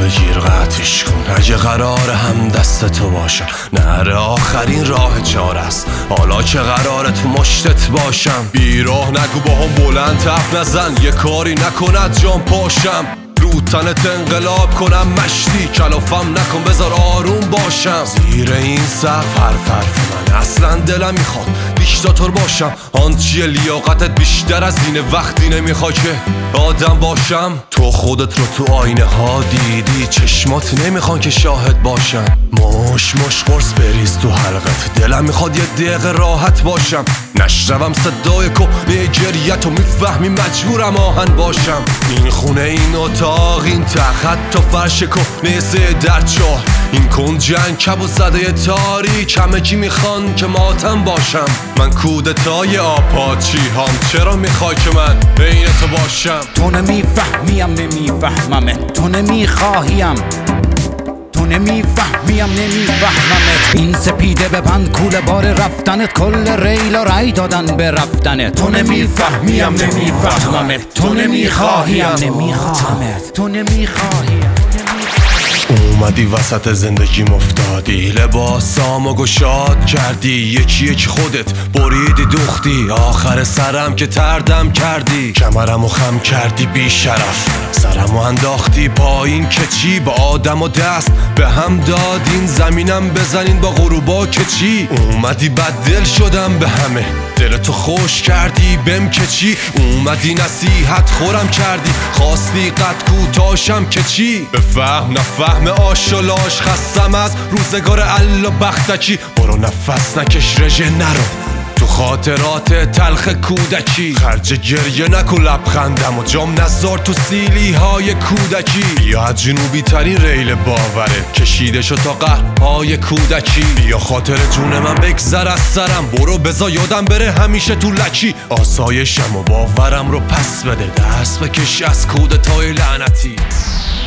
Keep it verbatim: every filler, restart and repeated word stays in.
بگیر قطعش کن اگه قرار هم دست تو باشم. نره آخرین راه چاره است حالا که قراره تو مشتت باشم. بیراه نگو با هم بلند تف نزن یه کاری نکند جان پاشم. رو تنت انقلاب کنم مشتی کلافم نکن بذار آروم باشم. زیر این سقف حرف حرف من اصلا دلم میخواد دیکتاتور باشم. آن چیه لیاقتت بیشتر از اینه وقتی نمیخوای که آدم باشم. تو خودت رو تو آینه ها دیدی چشمات نمیخوان که شاهد باشم. مش مش قرص بریز تو حلقت دلم میخواد یه دقیقه راحت باشم. نشنوم صدای کهنه گریت و میفهمی مجبورم آهن باشم. این خونه این اتاق این تخت تا فرش کهنه سه در چهار این کنج عنکبوت زده تاریک همه کی میخوان که ماتم باشم. من کودتای آپاچی هم چرا میخوای که من بین تو باشم؟ تو نمیفهمیم نمیفهممت تو نمیخواهیم تو نمیفهمیم نمیفهممت. این سپیده ببند کوله بار رفتنت کل ریل و رای دادن به رفتنت. تو نمیفهمیم نمیفهممت تو نمیخواهیم نمیخواهمت تو نمیخواهیم. اومدی وسط زندگی مفتادی لباسامو گشاد کردی یکی یک خودت بریدی دوختی. آخر سرم که تردم کردی کمرمو خم کردی بی شرف سرمو انداختی پایین که چی با آدم و دست به هم دادین زمینم بزنین با غروبا که چی. اومدی بددل شدم به همه دلتو خوش کردی بم که چی. اومدی نصیحت خورم کردی خواستی قد کوتاشم که چی. به فهم نفهم آش و لاش خستم از روزگار الا بختکی. برو نفس نکش رژه نرو تو خاطرات تلخ کودکی. خرج گریه نکو لبخندم و جام نزار تو سیلی های کودکی. بیا از جنوبی ترین ریل باوره کشیده شد تا قهرهای کودکی. بیا خاطر جون من بگذر از سرم برو بزا یادم بره همیشه تو لکی. آسایشم و باورم رو پس بده دست بکش از کودتای لعنتی.